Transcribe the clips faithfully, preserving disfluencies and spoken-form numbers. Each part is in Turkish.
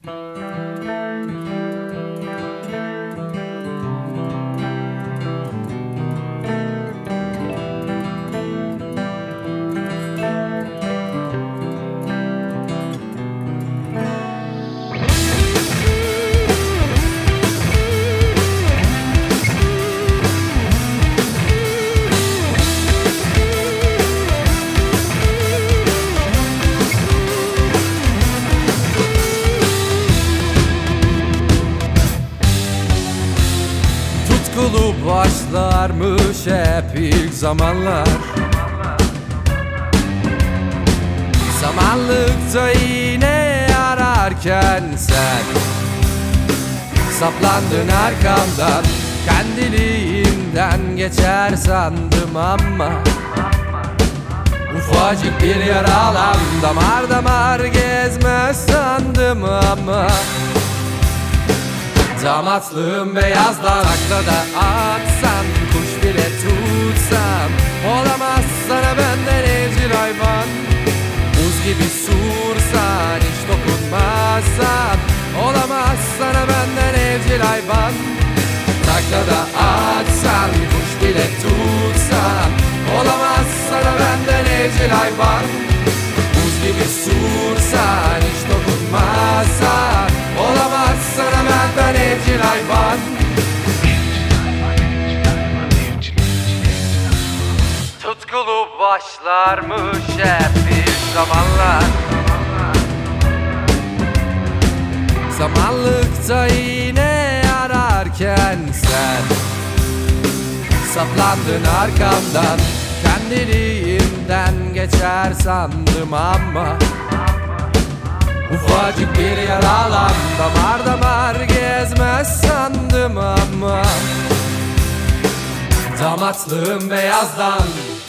Tutkulu başlarmış hep ilk zamanlar. Samanlıkta iğne ararken sen saplandın arkamdan. Kendiliğinden geçer sandım ama ufacık bir yaralan damar damar gezmez sandım ama damatlığım beyazdan taklada atsan, kuş bile tutsam olamaz sana benden evcil hayvan. Buz gibi sursan, hiç dokunmazsan olamaz sana benden evcil hayvan. Taklada atsan, kuş bile tutsan olamaz sana benden evcil hayvan. Buz gibi sursan, hiç dokunmazsan olamaz sana benden evcil hayvan. Tutkulu başlarmış hep bir zamanlar. Samanlıkta iğne ararken sen saplandın arkamdan. Kendiliğinden geçer sandım ama ufacık bir yaralan damar damar gezmez sandım ama damatlığım beyazdan.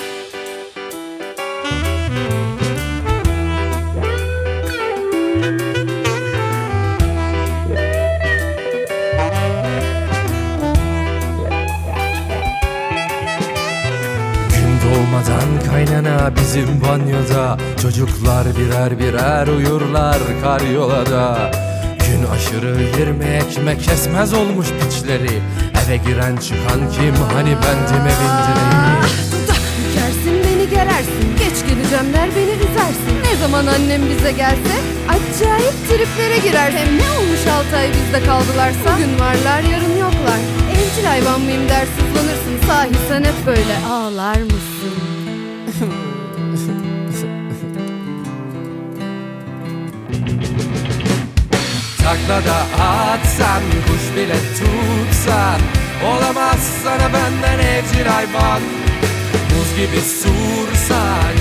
Doğmadan kaynana bizim banyoda, çocuklar birer birer uyurlar karyolada. Gün aşırı yirmi ekmek kesmez olmuş piçleri. Eve giren çıkan kim, hani bendime bindireyim. Dudak bükersin beni gerersin, geç geleceğim der beni üzersin. Ne zaman annem bize gelse acayip triplere girer. Hem ne olmuş altı ay bizde kaldılarsa, bugün varlar yarın yoklar. Evcil hayvan mıyım der sızlanırsın, sahi sen hep böyle ağlar mısın? Taklada atsan, kuş bile tutsan olamaz sana benden evcil hayvan. Buz gibi sursan,